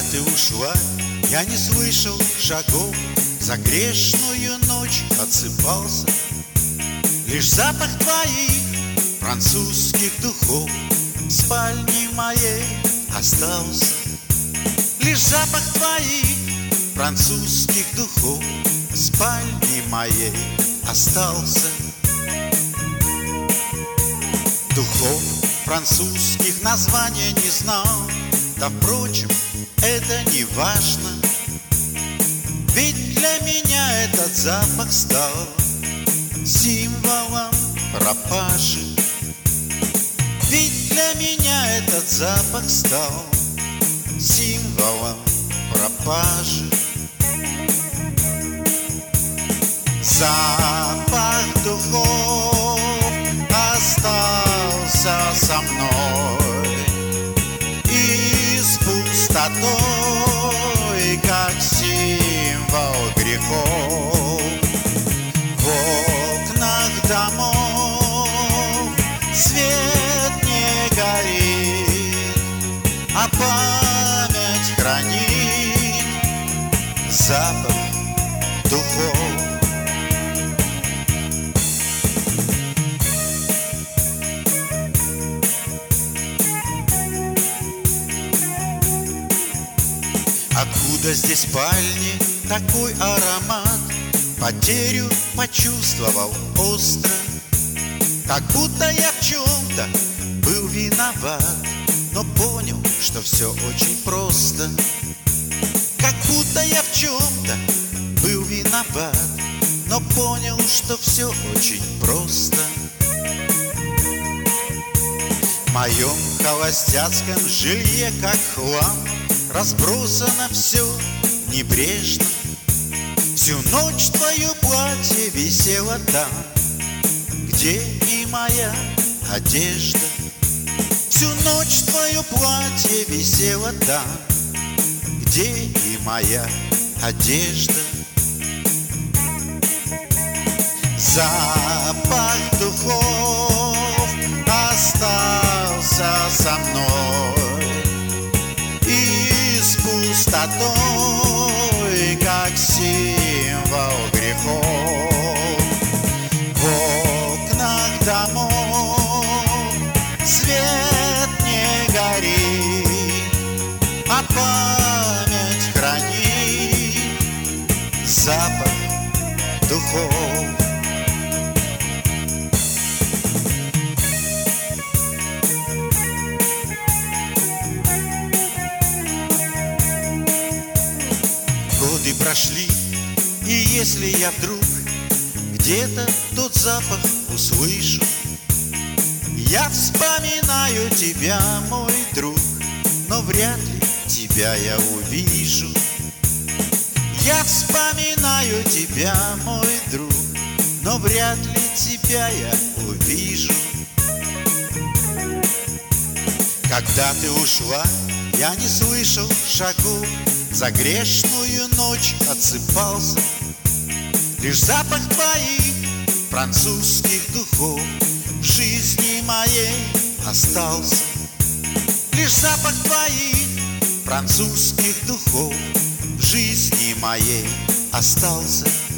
ты ушла, я не слышал шагов, за грешную ночь отсыпался. Лишь запах твоих французских духов в спальне моей остался. Лишь запах твоих французских духов в спальне моей остался. Духов французских названия не знал, да, впрочем, это не важно. Ведь для меня этот запах стал символом пропажи. Ведь для меня этот запах стал символом пропажи. Запах духов остался со мной и с пустотой, как символ грехов. В окнах домов свет не горит, а память хранит запах духов. Откуда здесь в спальне такой аромат? Потерю почувствовал остро, как будто я в чем-то был виноват, но понял, что все очень просто. Как будто я в чем-то был виноват, но понял, что все очень просто. В моем холостяцком жилье, как хлам, разбросано все небрежно. Всю ночь твое платье висело там, где и моя одежда. Всю ночь твое платье висело там, где и моя одежда. Запах духов остался со мной и с пустотой, как символ грехов. В окнах домов свет не горит, а память хранит запах духов. Годы прошли, и если я вдруг где-то тот запах услышу, я вспоминаю тебя, мой друг, но вряд ли тебя я увижу. Я вспоминаю тебя, мой друг, но вряд ли тебя я увижу. Когда ты ушла, я не слышал шагов, за грешную ночь отсыпался. Лишь запах твоих французских духов в жизни моей остался. Лишь запах твоих французских духов в жизни моей остался.